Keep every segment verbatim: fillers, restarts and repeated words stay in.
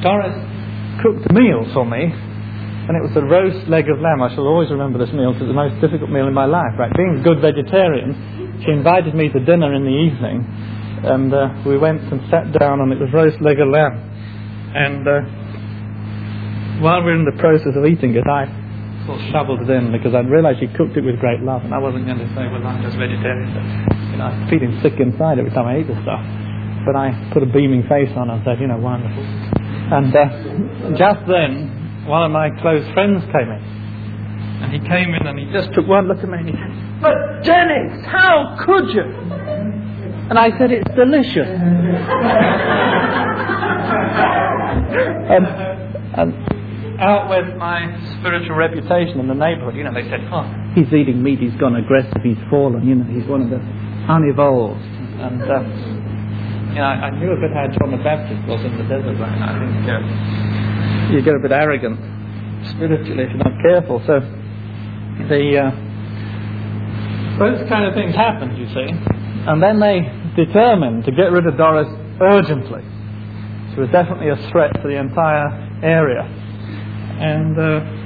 Doris cooked a meal for me, and it was a roast leg of lamb. I shall always remember this meal because it's the most difficult meal in my life. Right, being a good vegetarian, she invited me to dinner in the evening, and uh, we went and sat down, and it was roast leg of lamb. And uh, while we were in the process of eating it, I sort of shoveled it in because I'd realised she cooked it with great love, and I wasn't going to say, well, I'm just vegetarian. But, you know, I'm feeling sick inside every time I eat this stuff. But I put a beaming face on and said, you know, wonderful. And uh, just then, one of my close friends came in, and he came in and he just took one look at me and he said, "But Dennis, how could you?" And I said, "It's delicious." and, and out went my spiritual reputation in the neighbourhood. You know, they said, "Oh, he's eating meat, he's gone aggressive, he's fallen, you know, he's one of the unevolved." And uh, you know, I knew a bit how John the Baptist was in the desert, right? I think uh, you get a bit arrogant spiritually if you're not careful. So the uh, those kind of things happened, you see. And then they determined to get rid of Doris urgently. She was definitely a threat to the entire area. And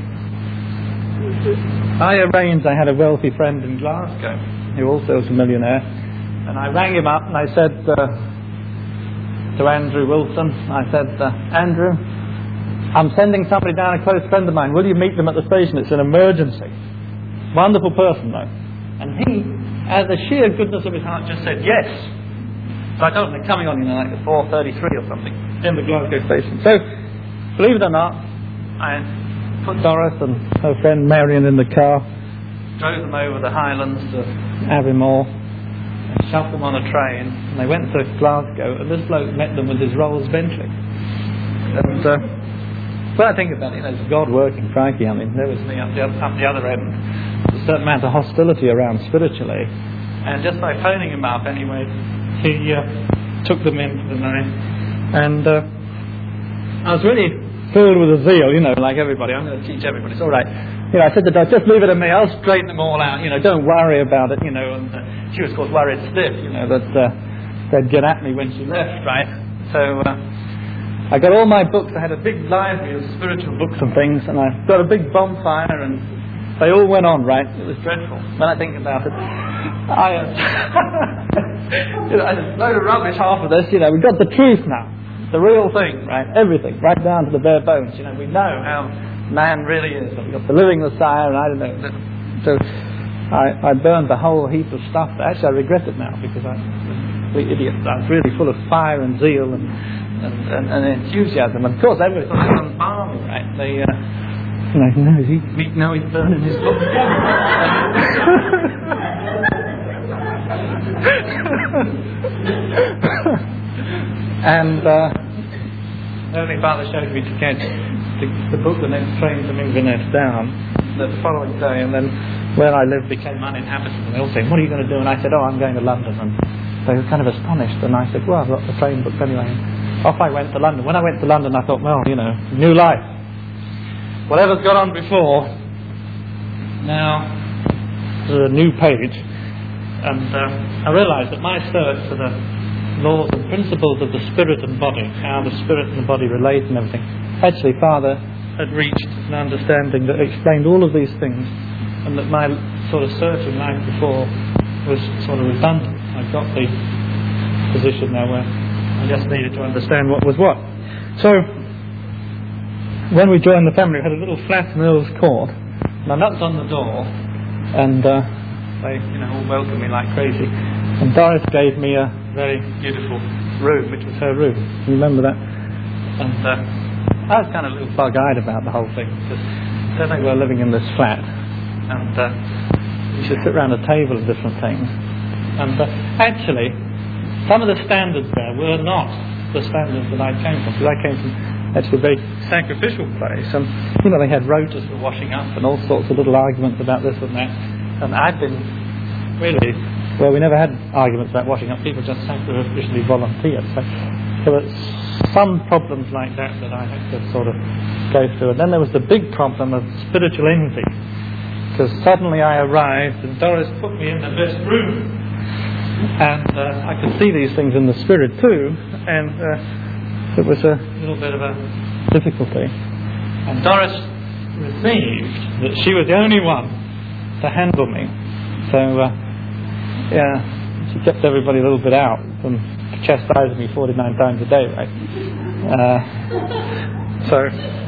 uh, I arranged, I had a wealthy friend in Glasgow who also was a millionaire, and I rang him up and I said uh, to Andrew Wilson, I said, uh, Andrew, I'm sending somebody down, a close friend of mine. Will you meet them at the station? It's an emergency. Wonderful person, though. And he, out of the sheer goodness of his heart, just said yes. So I told him they're coming on, you know, like at four thirty-three or something in the Glasgow station. So, believe it or not, I put Doris and her friend Marion in the car, drove them over the Highlands to Aviemore, and shoved them on a train, and they went to Glasgow, and this bloke met them with his Rolls Bentley. And uh, when I think about it, you know, it's God working, crikey. I mean, there was me up the, up the other end. There's a certain amount of hostility around spiritually. And just by phoning him up anyway, he uh, took them in for the night. And uh, I was really filled with a zeal, you know, like everybody. I'm going to teach everybody. It's all right. You know, I said to Doc, just leave it to me. I'll straighten them all out. You know, don't worry about it, you know. And uh, she was, of course, worried stiff, you know, that uh, they'd get at me when she left, right? So... Uh, I got all my books. I had a big library of spiritual books and things, and I got a big bonfire, and they all went on, right? It was dreadful. When I think about it, I, uh, you know, I just load of rubbish, half of this. You know, we've got the truth now, the real thing, right? Everything, right down to the bare bones. You know, we know how man really is. We've got the living Messiah, and I don't know. So I, I burned the whole heap of stuff. Actually, I regret it now because I was a complete idiot. I was really full of fire and zeal and. And, and, and enthusiasm, and of course everybody thought it was balmy, right? They, uh, you know, no, he's eating, no, he's burning his book. And uh, only Father showed me to catch the, the book, the next train from Inverness down the following day, and then where I lived became uninhabitable. They all saying, "What are you going to do?" And I said, "Oh, I'm going to London." And they were kind of astonished, and I said, "Well, I've got the train booked anyway." Off I went to London. When I went to London, I thought, well, you know, new life. Whatever's gone on before, now there's a new page. And uh, I realised that my search for the laws and principles of the spirit and body, how the spirit and the body relate and everything, actually, Father had reached an understanding that explained all of these things, and that my sort of search in life before was sort of redundant. I've got the position now where I just needed to understand what was what. So, when we joined the family, we had a little flat in Earl's Court, and I knocked on the door, and uh, they, you know, all welcomed me like crazy. And Doris gave me a very beautiful room, which was her room. You remember that? And uh, I was kind of a little bug-eyed about the whole thing, because I don't think we were living in this flat, and uh, you should sit around a table of different things. And uh, actually, some of the standards there were not the standards that I came from, because I came from actually a very sacrificial place, and you know, they had rotas for washing up and all sorts of little arguments about this and that, and I'd been really, well, we never had arguments about washing up, people just sacrificially volunteered, so there were some problems like that that I had to sort of go through. And then there was the big problem of spiritual envy, because suddenly I arrived and Doris put me in the best room. And uh, I could see these things in the spirit too, and uh, it was a little bit of a difficulty. And Doris received that she was the only one to handle me. So, uh, yeah, she kept everybody a little bit out from chastising me forty-nine times a day, right? Uh, so,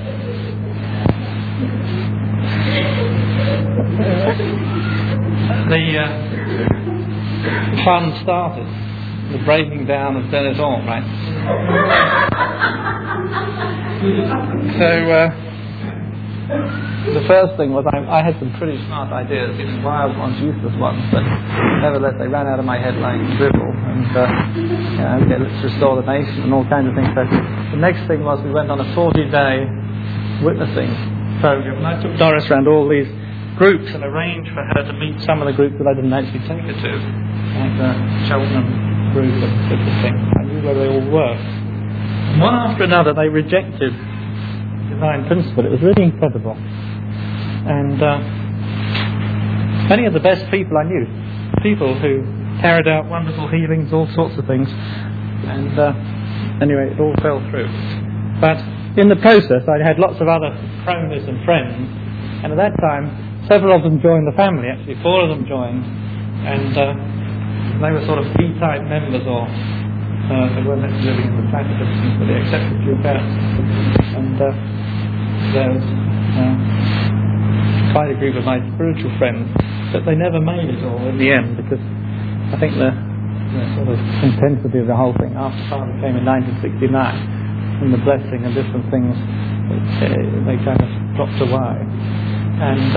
the uh, fun started, the breaking down of Denizor, right? So, uh, the first thing was I, I had some pretty smart ideas, you know, wild ones, useless ones, but nevertheless they ran out of my head like dribble. And uh, you know, okay, let's restore the nation and all kinds of things. So the next thing was we went on a forty-day witnessing program, and I took Doris around all these groups and arranged for her to meet some of the groups that I didn't actually take her to, like the Cheltenham group and such a thing. I knew where they all were. And one after another they rejected divine principle. It was really incredible. And uh, many of the best people I knew, people who carried out wonderful healings, all sorts of things. And uh, anyway, it all fell through. But in the process, I had lots of other cronies and friends. And at that time, several of them joined the family. Actually, four of them joined. And uh, they were sort of B-type members, or uh, they weren't actually living in the flat, but they accepted due parents. And uh, there was uh, quite a group of my spiritual friends, but they never made it all in the end, because I think the, the sort of intensity of the whole thing after Father came in nineteen sixty-nine, and the blessing and different things, it, uh, they kind of dropped away. And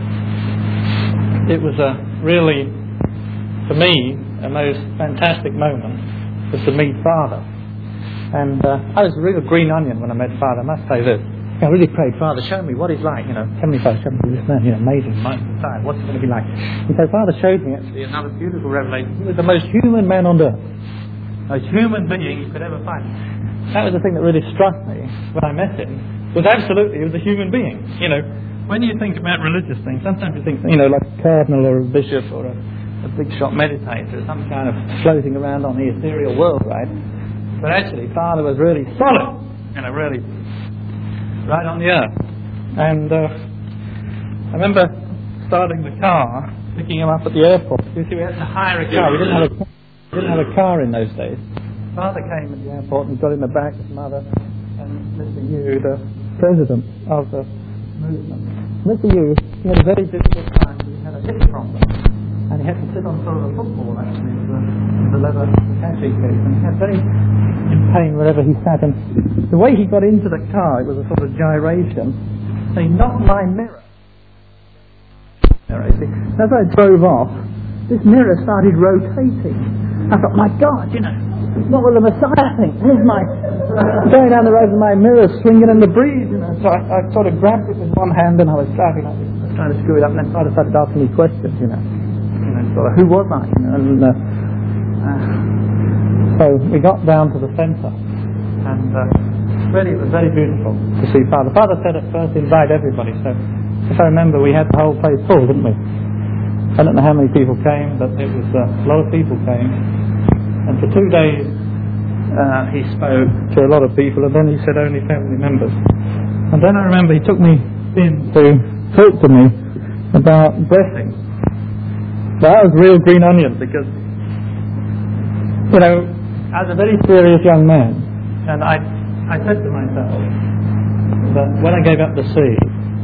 uh, it was a really, for me, a most fantastic moment was to meet Father. And uh, I was a real green onion when I met Father, I must say this. I really prayed, Father, show me what he's like, you know, Heavenly Father, show me this man, you know, amazing, mind and time, what's he going to be like? And so Father showed me actually another beautiful revelation. He was the most human man on earth, most human being you could ever find. That was the thing that really struck me when I met him, was absolutely, he was a human being. You know, when you think about religious things, sometimes you think, you know, like a cardinal or a bishop or a, a big shot meditator, some kind of floating around on the ethereal world, right? But actually, Father was really solid, you know, really right on the earth. And uh, I remember starting the car, picking him up at the airport. You see, we had to hire a car. We didn't have a car, we didn't have a car in those days. Father came at the airport and got in the back with Mother and Mister Yu, the president of the movement. Mister Yu, he had a very difficult time. He had a hip problem. And he had to sit on sort of a football, actually, with the, with the leather catching case. And he had very in pain wherever he sat. And the way he got into the car, it was a sort of gyration. And he knocked my mirror. Mirror, see. And as I drove off, this mirror started rotating. I thought, my God, you know, what will the Messiah think? Here's my going down the road with my mirror swinging in the breeze, you know. So I, I sort of grabbed it with one hand and I was driving like this, I was trying to screw it up, and then Father started asking me questions, you know. You know, sort of, who was I? You know, and uh, uh, so we got down to the centre, and uh, really it was very beautiful to see Father. Father said at first invite everybody, so if I remember we had the whole place full, didn't we? I don't know how many people came, but it was uh, a lot of people came. And for two days uh, he spoke to a lot of people, and then he said only family members. And then I remember he took me in to talk to me about blessing. So I was a real green onion, because, you know, I was a very serious young man, and I, I said to myself that when I gave up the sea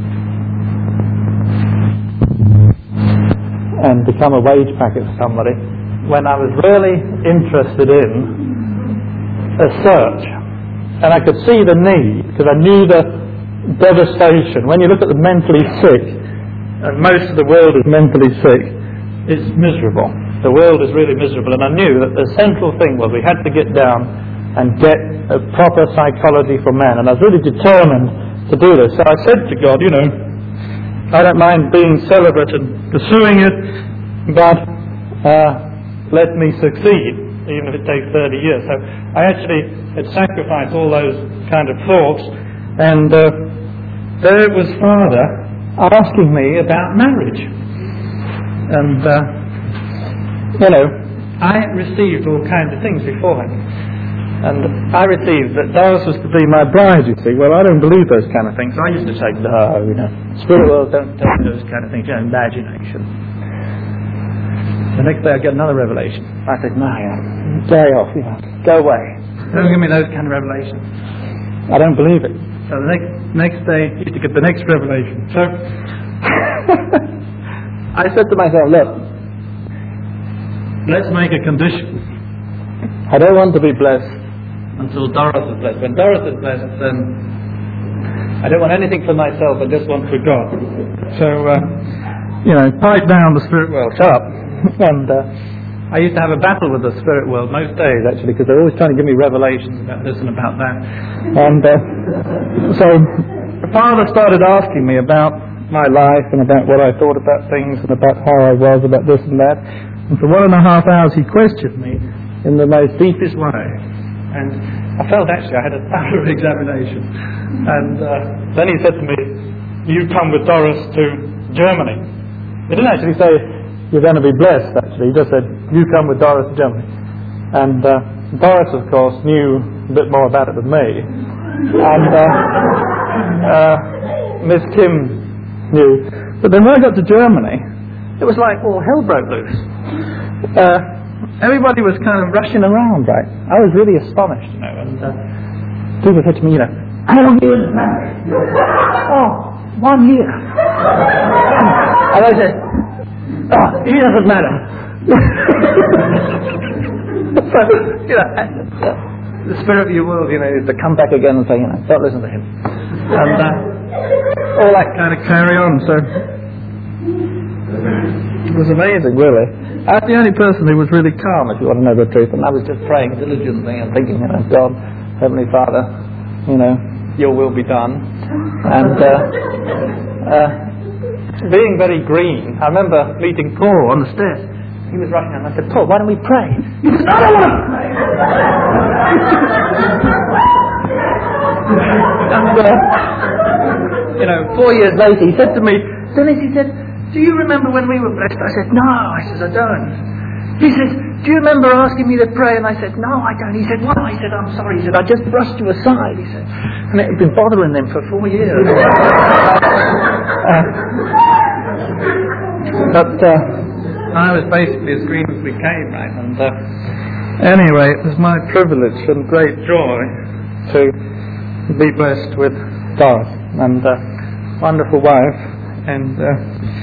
and become a wage packet for somebody, when I was really interested in a search, and I could see the need, because I knew the devastation. When you look at the mentally sick, and most of the world is mentally sick, it's miserable. The world is really miserable, and I knew that the central thing was we had to get down and get a proper psychology for man, and I was really determined to do this. So I said to God, you know, I don't mind being celibate and pursuing it, but uh, let me succeed, even if it takes thirty years. So I actually had sacrificed all those kind of thoughts, and uh, there was Father asking me about marriage. And, uh, you know, I received all kinds of things beforehand. And I received that Doris was to be my bride, you see. Well, I don't believe those kind of things. I used to say, no, you know, spirit world don't tell me those kind of things, you know, imagination. The next day I get another revelation. I said, no, yeah, day off, you know, go away. Don't give me those kind of revelations. I don't believe it. So the next next day, I used to get the next revelation. So I said to myself, look, let's make a condition. I don't want to be blessed until Doris is blessed. When Doris is blessed, then I don't want anything for myself. I just want for God. So, uh, you know, pipe down the spirit world. Shut up. And uh, I used to have a battle with the spirit world most days, actually, because they're always trying to give me revelations about this and about that. And uh, so the Father started asking me about my life and about what I thought about things and about how I was, about this and that. And for one and a half hours he questioned me in the most deepest way. And I felt actually I had a thorough examination. And uh, then he said to me, you come with Doris to Germany. He didn't actually say, you're going to be blessed, actually. He just said, you come with Doris to Germany. And uh, Doris, of course, knew a bit more about it than me. And uh, uh, Miss Kim knew. But then when I got to Germany, it was like all hell broke loose. Uh, Everybody was kind of rushing around, right? I was really astonished, you know, and uh, people said to me, you know, how long are you married? Oh, one year. And I said, oh, it doesn't matter. So, you know, the spirit of your world, you know, is to come back again and say, you know, don't listen to him. And uh, all that kind of carry on, so it was amazing, really. I was the only person who was really calm, if you want to know the truth, and I was just praying diligently and thinking, you know, God, Heavenly Father, you know, your will be done. And uh, uh, being very green, I remember meeting Paul on the stairs. He was rushing and I said, Paul, why don't we pray? He said, I don't want to pray. And uh, you know, four years later he said to me, Dennis, he said, do you remember when we were blessed? I said, no. I said, I don't. He says, do you remember asking me to pray? And I said, no, I don't. He said, why? He said, I'm sorry. He said, I just brushed you aside. He said, and it had been bothering them for four years. uh, but uh, I was basically as green as we came, right? And uh, anyway, it was my privilege and great joy to be blessed with Doris and a wonderful wife. And uh,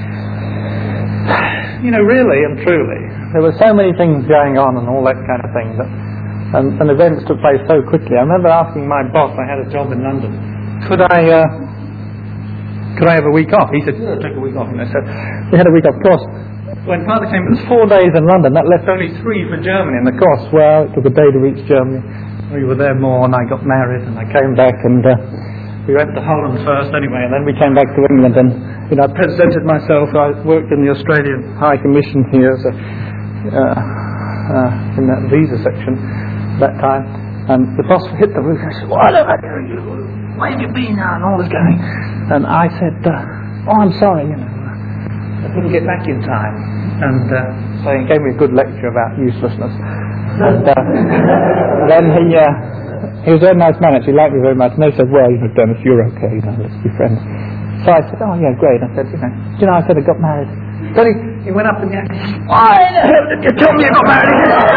you know, really and truly, there were so many things going on and all that kind of thing, that, and, and events took place so quickly. I remember asking my boss, I had a job in London, could I uh, could I have a week off? He said, yeah, take a week off. And I said, we had a week off. Of course, when Father came, it was four days in London. That left only three for Germany. And of course, well, it took a day to reach Germany. We were there more, and I got married, and I came back, and uh, we went to Holland first anyway, and then we came back to England, and you know, I presented myself. I worked in the Australian High Commission here as a, uh, uh, in that visa section that time, and the boss hit the roof and said, what have I done you? Where have you been now? And all this going. And I said, uh, oh, I'm sorry, you know, I couldn't get back in time. And uh, so he gave me a good lecture about uselessness. And uh, then he uh, he was a very nice man, actually, liked me very much, and they said, well, you know, Dennis, you're okay, you know, let's be friends. So I said, oh yeah, great. I said, you know, do you know, I said I got married. Then he, he went up to me and he said, why the hell did you tell me I got married?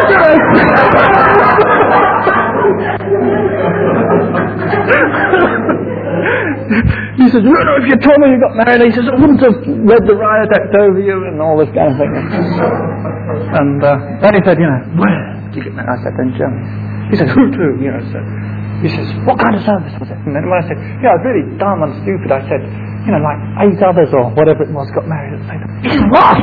He says, well, if you told me you got married, he says, I wouldn't have read the riot act over you and all this kind of thing. And uh, then he said, you know, where did you get married? I said, in Germany. He said, who to? You know, so he says, what kind of service was it? And then when I said, yeah, I was really dumb and stupid, I said, you know, like eight others or whatever it was got married at the same time. He said, what?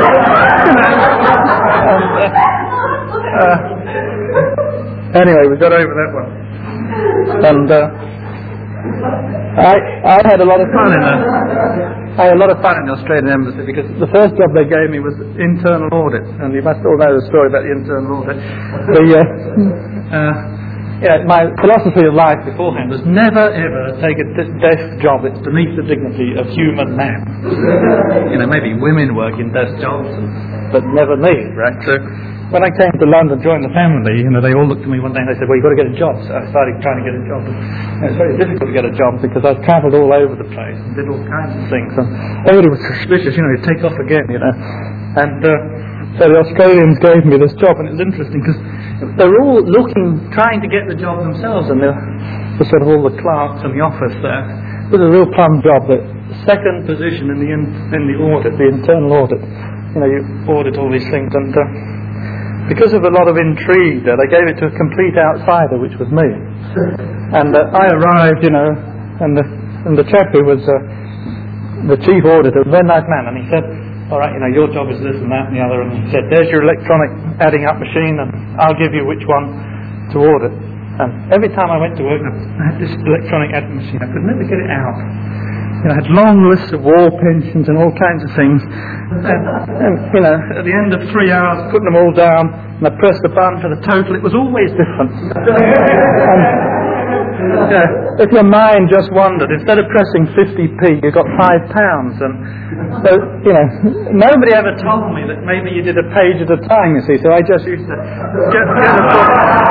and, uh, uh, anyway, we got over that one. And uh, I I had a lot of fun in the I had a lot of fun in the Australian Embassy, because the first job they gave me was internal audit, and you must all know the story about the internal audit. The uh, uh, yeah, my philosophy of life beforehand was never ever take a d- desk job that's beneath the dignity of human man. You know, maybe women work in desk jobs, and, but never me, right? So when I came to London, joined the family, you know, they all looked at me one day and they said, well, you've got to get a job. So I started trying to get a job. And it was very difficult to get a job because I travelled all over the place and did all kinds of things. And everybody was suspicious, you know, you'd take off again, you know. And uh, so the Australians gave me this job, and it was interesting because they were all looking, trying to get the job themselves, and the, the sort of all the clerks in the office there. It was a real plum job, the second position in the in, in the audit, the internal audit. You know, you audit all these things, and uh, because of a lot of intrigue there, they gave it to a complete outsider, which was me. And uh, I arrived, you know, and the, and the chap who was uh, the chief auditor, a very nice man, and he said, all right, you know, your job is this and that and the other, and he said, there's your electronic adding up machine, and I'll give you which one to audit. And every time I went to work, I had this electronic adding machine. I could never get it out. You know, I had long lists of war pensions and all kinds of things. And, and, you know, at the end of three hours, putting them all down, and I pressed the button for the total. It was always different. And, you know, if your mind just wandered, instead of pressing fifty p, you got five pounds. And so, you know, nobody ever told me that maybe you did a page at a time, you see. So I just used to get, get a book.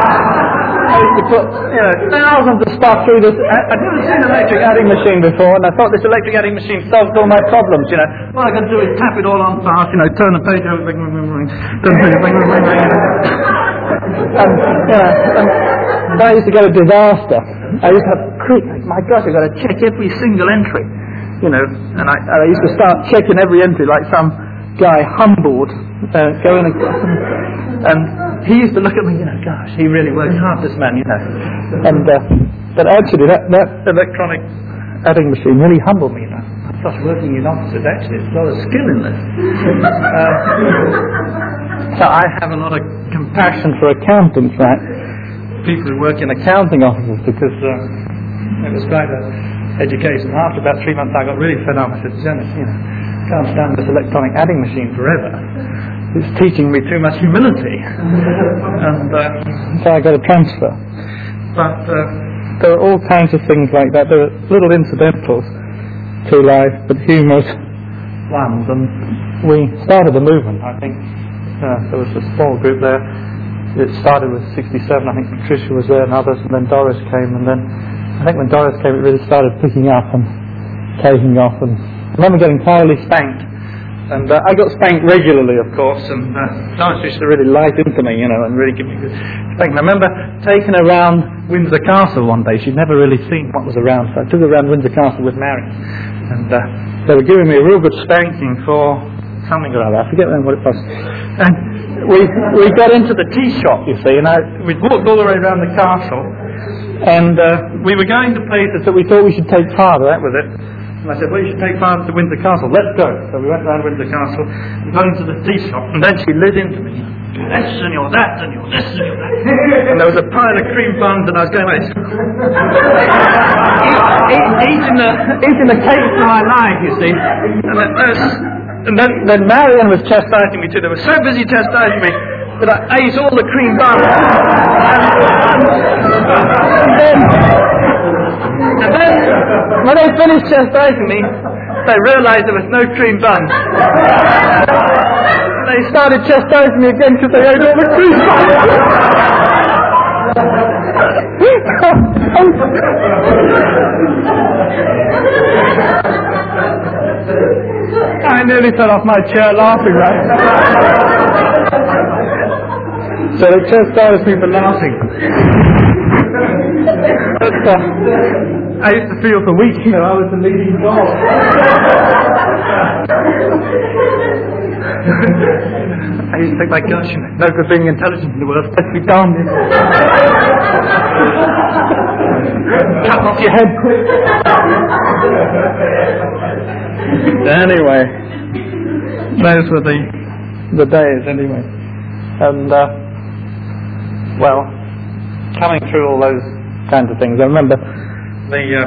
I used to put, you know, thousands of stuff through this. I, I'd never seen an electric adding machine before, and I thought this electric adding machine solved all my problems, you know. All I got to do is tap it all on fast, you know, turn the page over, ring, ring, ring, ring, ring, ring, ring, ring, ring. And, you know, and I used to get a disaster. I used to have, my gosh, I've got to check every single entry, you know, and I, I used to start checking every entry like some guy humbled, uh, going and, and he used to look at me, you know, gosh, he really works hard, this man, you know. And uh, but actually, that, that electronic adding machine really humbled me, you know. I started working in offices. Actually, there's a lot of skill in this. Uh, so I have a lot of compassion for accountants, right? People who work in accounting offices, because uh, it was quite an education. After about three months, I got really fed up. I said, Janet, you know, I can't stand this electronic adding machine forever. It's teaching me too much humility. And uh, so I got a transfer. But uh, there are all kinds of things like that. There are little incidentals to life, but humorous ones. And we started the movement, I think. Uh, there was a small group there. It started with sixty-seven. I think Patricia was there and others, and then Doris came. And then I think when Doris came, it really started picking up and taking off. And I remember getting thoroughly spanked. And uh, I got spanked regularly, of course, and uh, Doris used to really light into me, you know, and really give me a good spanking. I remember taking her around Windsor Castle one day. She'd never really seen what was around, so I took her around Windsor Castle with Mary. And uh, they were giving me a real good spanking for something or other. I forget what it was. And we we got into the tea shop, you see, and I, we'd walked all the way around the castle, and uh, we were going to places that we thought we should take farther, that was it. And I said, well, you should take Father to Windsor Castle. Let's go. So we went round Windsor Castle and got into the tea shop. And then she lit into me. You're this and you're that and you're this and you're that. And there was a pile of cream buns and I was going like eat, eat, eating, the, eating the cake for my life, you see. And then, and then, then Marion was chastising me too. They were so busy chastising me that I ate all the cream buns. And then... And then, when they finished chastising me, they realised there was no cream buns. They started chastising me again because they ate all the cream buns. I nearly fell off my chair laughing, right? So they chastised me for laughing. But, uh, I used to feel for weeks, you know, I was the leading dog. I used to think, my gosh, you know, no good being intelligent in the world, let's be dumb. Cut off your head quick. Anyway, those were the the days anyway. And, uh, well, coming through all those kinds of things, I remember the uh,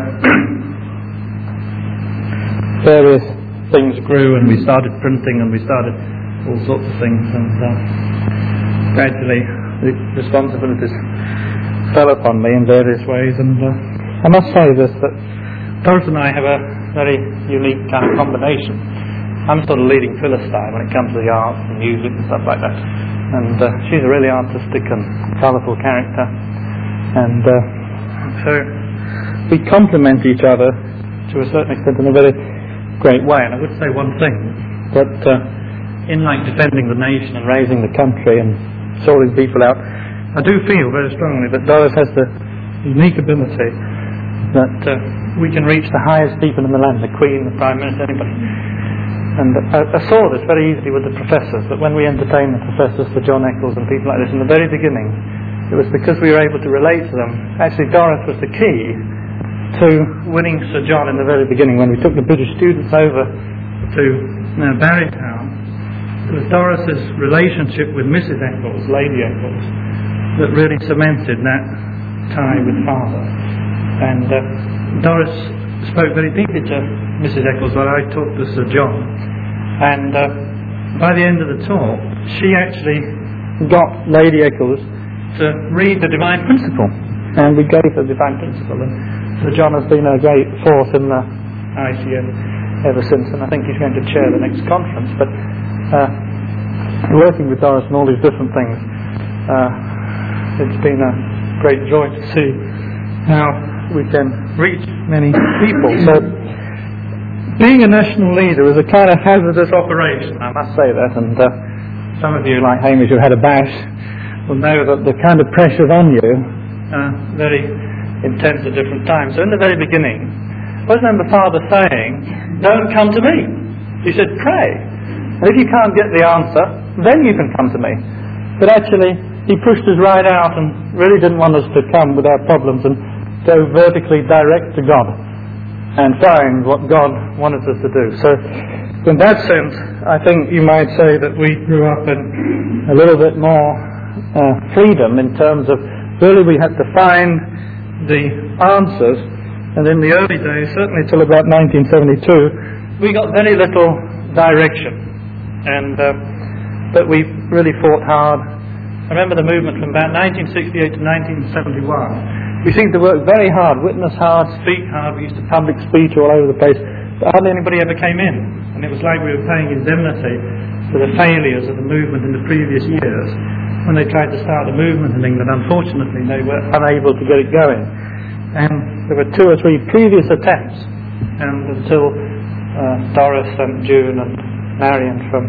various things grew, and we started printing, and we started all sorts of things, and uh, gradually the responsibilities fell upon me in various ways. And uh, I must say this, that Doris and I have a very unique kind of combination, I'm sort of leading Philistine when it comes to the arts and music and stuff like that. And uh, she's a really artistic and colourful character. And uh, so we complement each other to a certain extent in a very great way. And I would say one thing, that uh, in like defending the nation and raising the country and sorting people out, I do feel very strongly that Doris has the unique ability that uh, we can reach the highest people in the land, the Queen, the Prime Minister, anybody. And I, I saw this very easily with the professors, that when we entertained the professors, the John Eccles and people like this in the very beginning, it was because we were able to relate to them. Actually, Doris was the key to winning Sir John in the very beginning. When we took the British students over to uh, Barrytown, it was Doris's relationship with Missus Eccles, Lady Eccles, that really cemented that tie with Father. And uh, Doris spoke very deeply to Missus Eccles while I talked to Sir John. And uh, by the end of the talk, she actually got Lady Eccles to read the Divine Principle. And we gave her the Divine Principle. And Sir John has been a great force in the I C N ever since. And I think he's going to chair the next conference. But uh, working with Doris and all these different things, uh, it's been a great joy to see how we can reach many people. So being a national leader is a kind of hazardous operation, I must say that, and uh, some of you, like Hamish, who had a bash, will know that the kind of pressures on you are very intense at different times. So in the very beginning, I remember Father saying, don't come to me. He said, pray. And if you can't get the answer, then you can come to me. But actually, he pushed us right out and really didn't want us to come with our problems and go vertically direct to God and find what God wanted us to do. So in that sense, I think you might say that we grew up in a little bit more uh, freedom in terms of really we had to find the answers. And in the early days, certainly till about nineteen seventy-two, we got very little direction. And uh, but we really fought hard. I remember the movement from about nineteen sixty-eight to nineteen seventy-one. We seemed to work very hard, witness hard, speak hard. We used to public speech all over the place, but hardly anybody ever came in. And it was like we were paying indemnity for the failures of the movement in the previous years when they tried to start a movement in England. Unfortunately, they were unable to get it going. And there were two or three previous attempts, and until uh, Doris and June and Marion from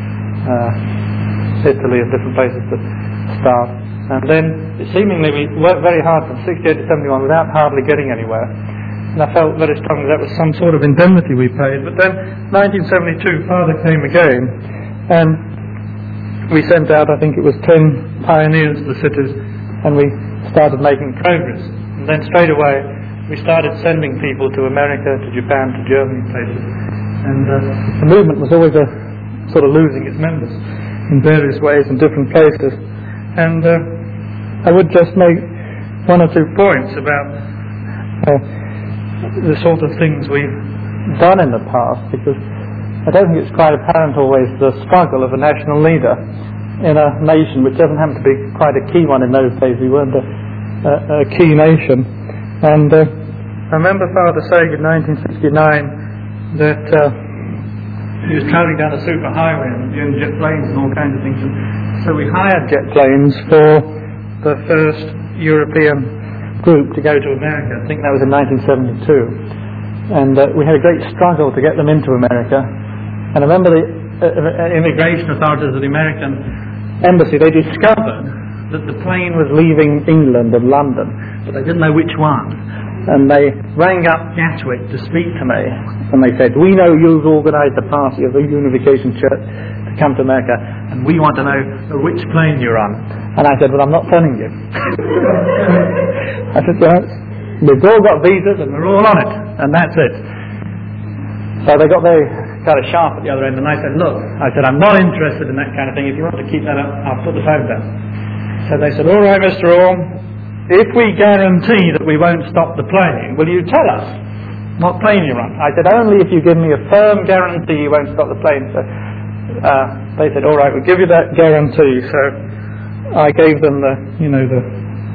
uh, Italy and different places to start. And then seemingly we worked very hard from sixty-eight to seventy-one without hardly getting anywhere. And I felt very strongly that was some sort of indemnity we paid. But then nineteen seventy-two, Father came again, and we sent out, I think it was ten pioneers to the cities, and we started making progress. And then straight away we started sending people to America, to Japan, to Germany, places. And uh, the movement was always a sort of losing its members in various ways in different places. And uh, I would just make one or two points about uh, the sort of things we've done in the past, because I don't think it's quite apparent always the struggle of a national leader in a nation which doesn't happen to be quite a key one in those days. We weren't a, a, a key nation. And uh, I remember Father saying in nineteen sixty-nine that uh, he was travelling down a superhighway and doing jet planes and all kinds of things. And so we hired jet planes for the first European group to go to America. I think that was in nineteen seventy-two. And uh, we had a great struggle to get them into America. And I remember the uh, immigration authorities of the American embassy, they discovered that the plane was leaving England and London, but they didn't know which one. And they rang up Gatwick to speak to me, and they said, we know you've organised a party of the Unification Church to come to America, and we want to know which plane you're on. And I said, well, I'm not telling you. I said, well, we've all got visas and we're all on it, and that's it. So they got very kind of sharp at the other end, and I said, look, I said, I'm not interested in that kind of thing. If you want to keep that up, I'll put the phone down. So they said, all right, Mister Orme, if we guarantee that we won't stop the plane, will you tell us what plane you're on? I said, only if you give me a firm guarantee you won't stop the plane. So uh, they said, all right, we'll give you that guarantee. So I gave them the, you know, the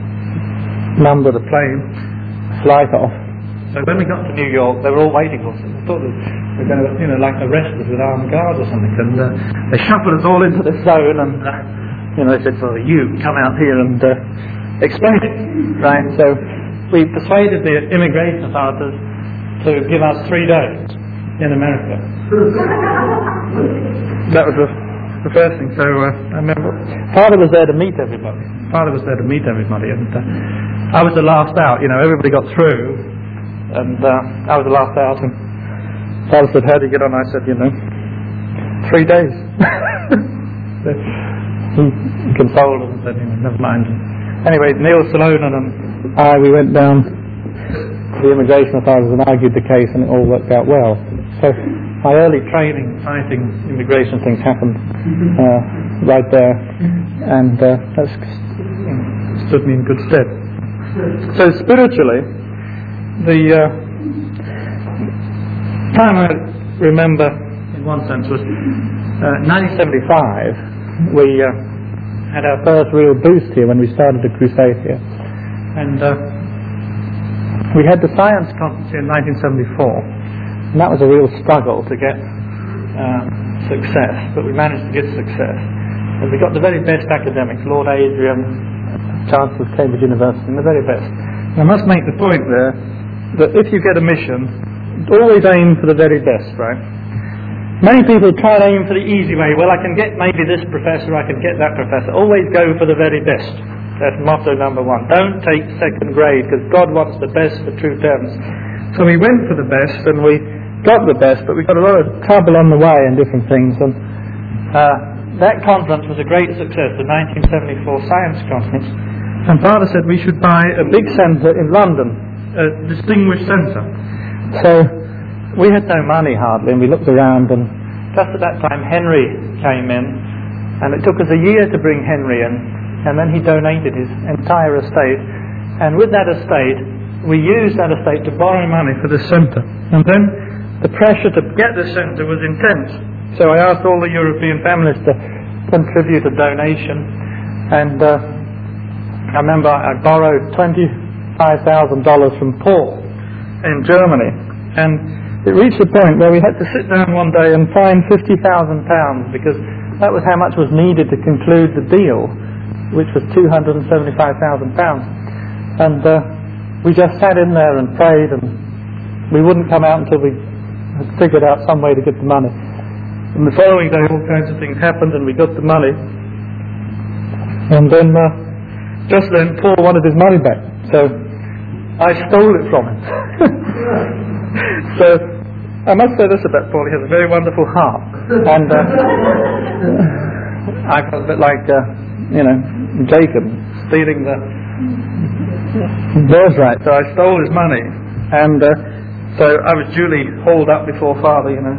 number of the plane, flight off. So when we got to New York, they were all waiting for us. I thought were going to, you know, like arrest us with armed guards or something. And uh, they shuffled us all into this zone, and uh, you know, they said, "Well, you come out here and uh, explain it." Right. So we persuaded the immigration authorities to give us three days in America. That was the, the first thing. So uh, I remember Father was there to meet everybody. Father was there to meet everybody, and uh, I was the last out. You know, everybody got through, and uh, I was the last out. And Father said, "How do you get on?" I said, "You know, three days." So he consoled and said, "You know, never mind." Anyway, Neil Salonen and I, we went down to the immigration authorities and argued the case, and it all worked out well. So my early training fighting immigration things happened uh, right there, and uh, that's stood me in good stead. So spiritually, the uh, time I remember, in one sense, was uh, nineteen seventy-five. We uh, had our first real boost here when we started the crusade here, and uh, we had the science conference here in nineteen seventy-four, and that was a real struggle to get uh, success, but we managed to get success. And we got the very best academics, Lord Adrian, Chancellor of Cambridge University, and the very best. And I must make the point there that if you get a mission, always aim for the very best, right? Many people try and aim for the easy way. Well, I can get maybe this professor, I can get that professor. Always go for the very best. That's motto number one. Don't take second grade, because God wants the best for true terms. So we went for the best, and we got the best, but we got a lot of trouble on the way and different things. And uh, that conference was a great success, the nineteen seventy-four Science Conference. And Father said we should buy a big centre in London, a distinguished centre. So we had no money hardly, and we looked around, and just at that time Henry came in, and it took us a year to bring Henry in, and then he donated his entire estate, and with that estate we used that estate to borrow money for this centre. And then the pressure to get this centre was intense, so I asked all the European families to contribute a donation, and uh, I remember I borrowed twenty-five thousand dollars from Paul in Germany, and it reached a point where we had to sit down one day and find fifty thousand pounds, because that was how much was needed to conclude the deal, which was two hundred seventy-five thousand pounds. And uh, we just sat in there and prayed, and we wouldn't come out until we had figured out some way to get the money. And the following day all kinds of things happened, and we got the money. And then uh, just then Paul wanted his money back, so I stole it from him. So I must say this about Paul: he has a very wonderful heart, and uh, I felt a bit like uh, you know, Jacob stealing the birthright. So I stole his money, and uh, so I was duly hauled up before Father, you know.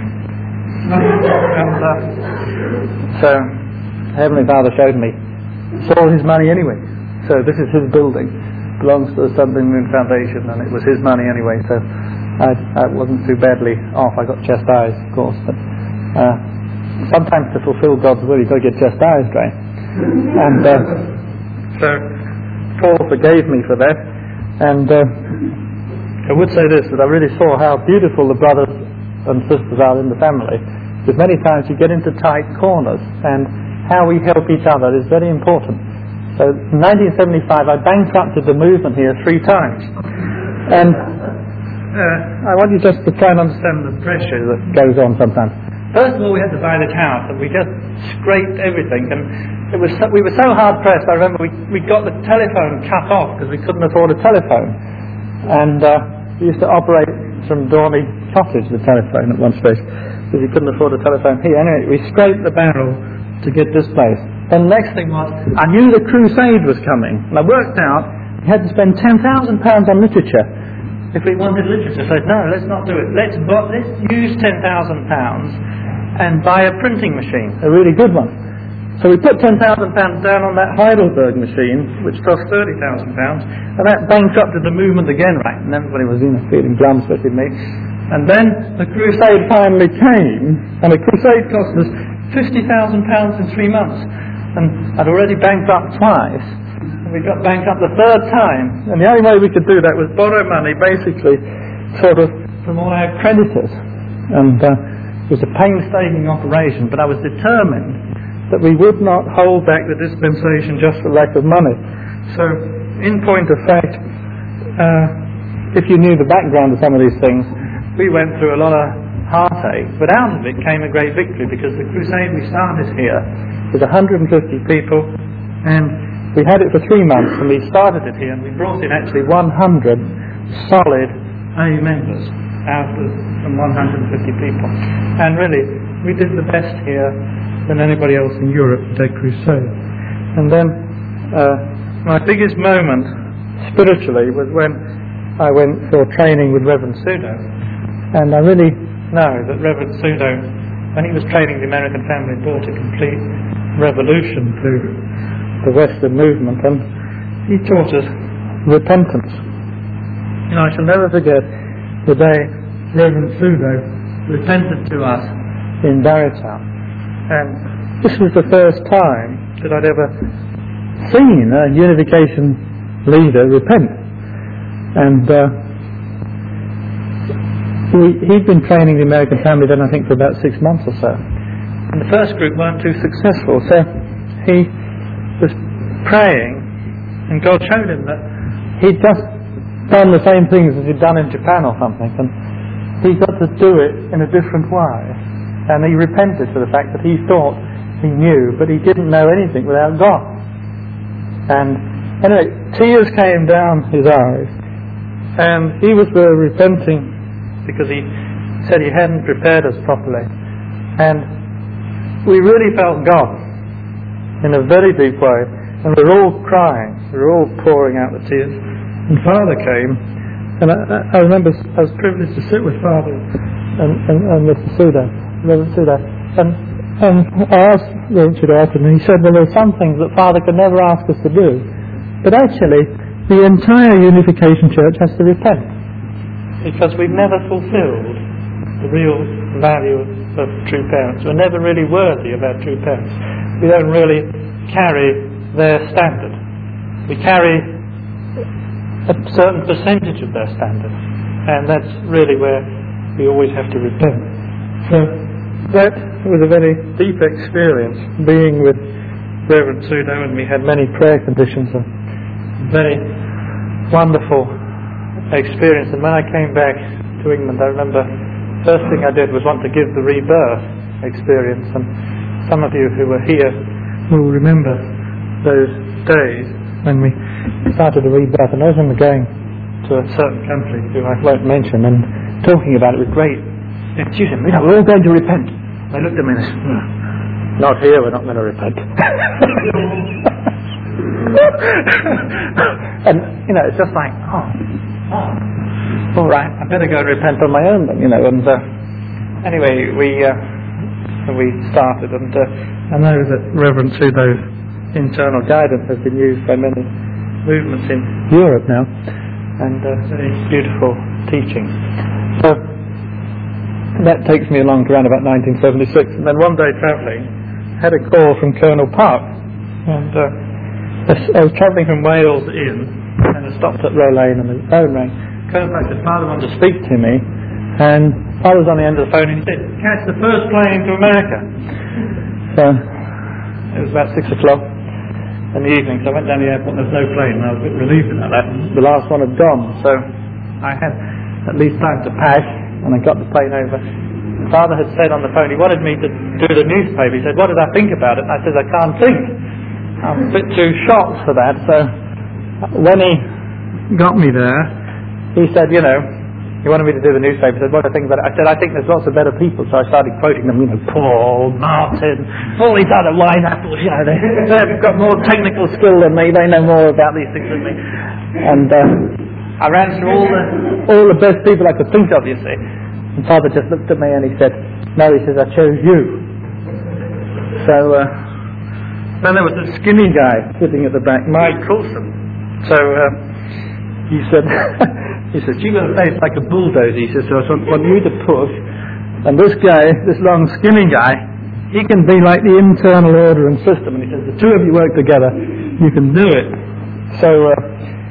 And uh, so Heavenly Father showed me it's all his money anyway. So this is his building, belongs to the Sunderland Foundation, and it was his money anyway. So I, I wasn't too badly off. I got chastised, of course, but uh, sometimes to fulfil God's will, you've got to get chastised, right? And uh, so Paul forgave me for that. And uh, I would say this, that I really saw how beautiful the brothers and sisters are in the family, because many times you get into tight corners, and how we help each other is very important. So in nineteen seventy-five I bankrupted the movement here three times, and uh, I want you just to try and understand the pressure that goes on sometimes. First of all, we had to buy this house, and we just scraped everything, and it was so, we were so hard pressed. I remember we, we got the telephone cut off because we couldn't afford a telephone, and uh, we used to operate from Dorney Cottage, the telephone, at one stage, because we couldn't afford a telephone here. Anyway, we scraped the barrel to get this place. And the next thing was, I knew the crusade was coming, and I worked out we had to spend ten thousand pounds on literature if we wanted literature. So I said, no, let's not do it. Let's, let's use ten thousand pounds and buy a printing machine, a really good one. So we put ten thousand pounds down on that Heidelberg machine, which cost thirty thousand pounds, and that bankrupted the movement again, right? And everybody was, you know, feeling glum, especially me. And then the crusade finally came, and the crusade cost us fifty thousand pounds in three months. And I'd already bankrupt twice, and we got bankrupt the third time. And the only way we could do that was borrow money, basically, sort of, from all our creditors. And uh, it was a painstaking operation, but I was determined that we would not hold back the dispensation just for lack of money. So, in point of fact, uh, if you knew the background of some of these things, we went through a lot of heartache, but out of it came a great victory, because the crusade we started here was one hundred fifty people, and we had it for three months, and we started it here, and we brought in actually one hundred solid A members out of from one hundred fifty people. And really, we did the best here than anybody else in Europe at that crusade. And then uh, my biggest moment spiritually was when I went for training with Reverend Sudo. And I really know that Reverend Sudo, when he was training the American family, brought a complete revolution to the Western movement, and he taught us repentance. You know, I shall never forget the day Reverend Sudo repented to us in Barrytown. And this was the first time that I'd ever seen a unification leader repent. And uh, we, he'd been training the American family then, I think, for about six months or so. And the first group weren't too successful, so he was praying, and God showed him that he'd just done the same things as he'd done in Japan or something, and he got to do it in a different way. And he repented for the fact that he thought he knew, but he didn't know anything without God. And anyway, tears came down his eyes, and he was uh, repenting because he said he hadn't prepared us properly. And we really felt God in a very deep way, and we were all crying, we were all pouring out the tears. And Father came, and I, I remember I was privileged to sit with Father and, and, and Mister Sudo. Reverend Sudo, and, and I asked Reverend Sudo after, and he said, well, there are some things that Father could never ask us to do, but actually the entire Unification Church has to repent, because we've never fulfilled the real value of true parents. We're never really worthy of our true parents. We don't really carry their standard. We carry a certain percentage of their standard, and that's really where we always have to repent. So that was a very deep experience, being with Reverend Sudo, and we had many prayer conditions, and very wonderful experience. And when I came back to England, I remember the first thing I did was want to give the rebirth experience, and some of you who were here will remember those days when we started the rebirth. And I remember going to a certain country who I won't mention and talking about it with great enthusiasm. You know, we're all going to repent. They looked at me and said, no, not here, we're not going to repent. And, you know, it's just like, oh, oh, all right, I better go and repent on my own then, you know. And uh, anyway, we uh, we started, and uh, I know that Reverend Sudo's internal guidance has been used by many movements in Europe now, and uh, very beautiful teaching. So that takes me along to around about nineteen seventy-six, and then one day travelling, had a call from Colonel Park, and uh, I was travelling from Wales in, and I stopped at Row Lane, and the phone rang. Colonel Park said, Father wanted to speak to me, and Father was on the end of the phone, and he said, catch the first plane to America. So it was about six o'clock in the evening, so I went down the airport, and there was no plane, and I was a bit relieved about that. The last one had gone, so I had at least time to pack, and I got the plane over. Father had said on the phone he wanted me to do the newspaper. He said, what did I think about it? And I said, I can't think. I'm a bit too shocked for that. So when he got me there, he said, you know, he wanted me to do the newspaper. He said, what do I think about it? I said, I think there's lots of better people. So I started quoting them, you know, Paul, Martin, all these other wine apples, you know, they, they've got more technical skill than me. They know more about these things than me. And uh, I ran through all the all the best people I could think of, you see. And Father just looked at me and he said, no, he says, I chose you. So uh, then there was a skinny guy sitting at the back, Mike Coulson. So uh, he said, he said, you've got a face like a bulldozer. He says, so I want, want you to push. And this guy, this long skinny guy, he can be like the internal order and system. And he says, the two of you work together, you can do it. So uh,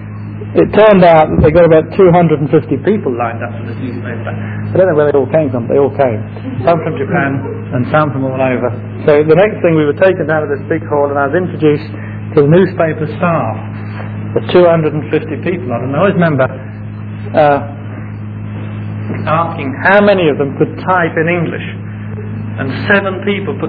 it turned out that they got about two hundred fifty people lined up for this newspaper. I don't know where they all came from, but they all came. Some from Japan and some from all over. So the next thing, we were taken down to this big hall and I was introduced to the newspaper staff, the two hundred fifty people on it. And I always remember uh, asking how many of them could type in English. And seven people put